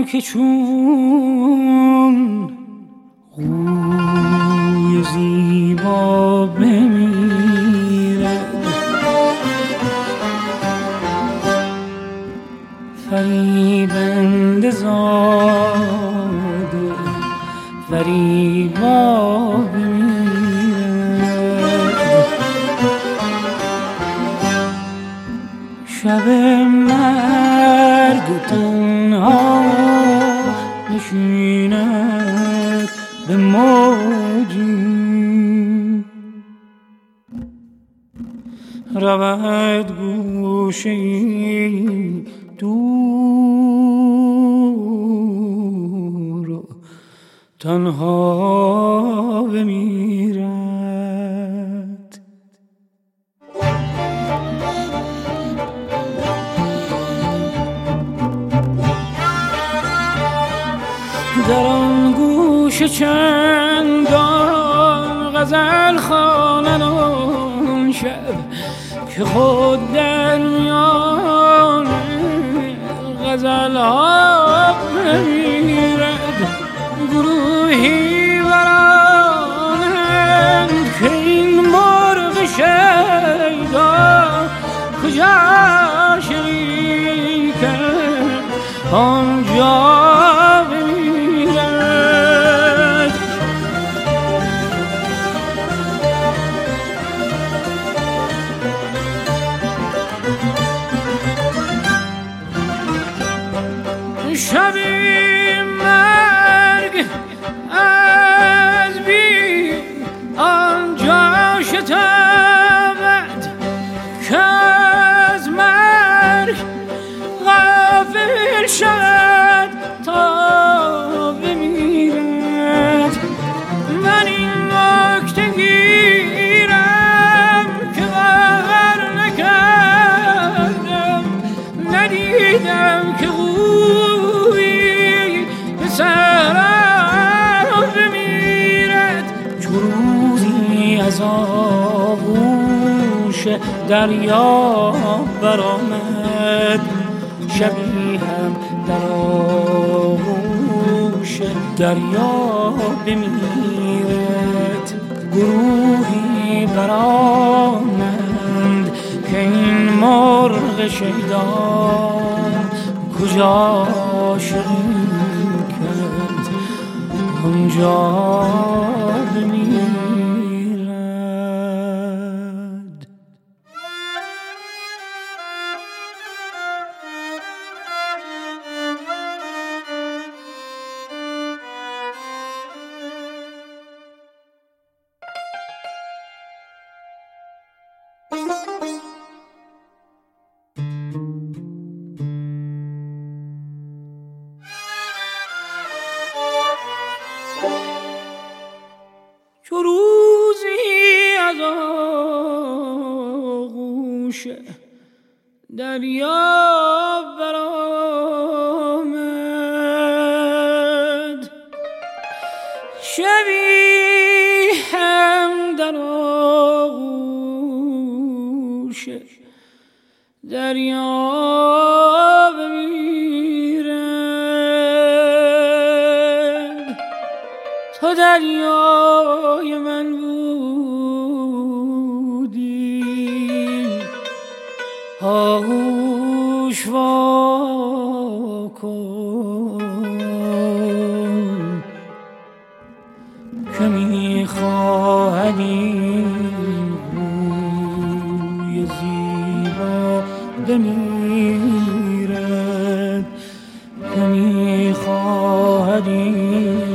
که چون قوی زیبا بمیرد، فریبنده زاد و فریبا بمیرد. شب مرگ تنها نشیند به موجی، رود گوشه‌ای دور و تنها بمیرد. در آن گوش چندان غزل خوانن آن شب که خود در میان غزل ها بمیرد. گروهی برانند که این مرغ شیدا کجا شریکند آنجا بمیرد. شبی مرگ از بی آنجا شتابد که از مرگ غافل شد تا بمیرد. من این نکته گیرم که باور نکردم، ندیدم که قوی به صحرا بمیرد. چو روزی از آغوش دریا برآمد، شبی هم در آغوش دریا بمیرد. گروهی برآمد که این مرغ شیدا کجا شریکند آنجا بمیرد. چو روزی از آغوش دریا برآمد، شبی هم در آغوش دریا بمیرد. تو دریای من بودی، آغوش وا کن که می‌خواهد این روی زیبا بمیرد، که می‌خواهد این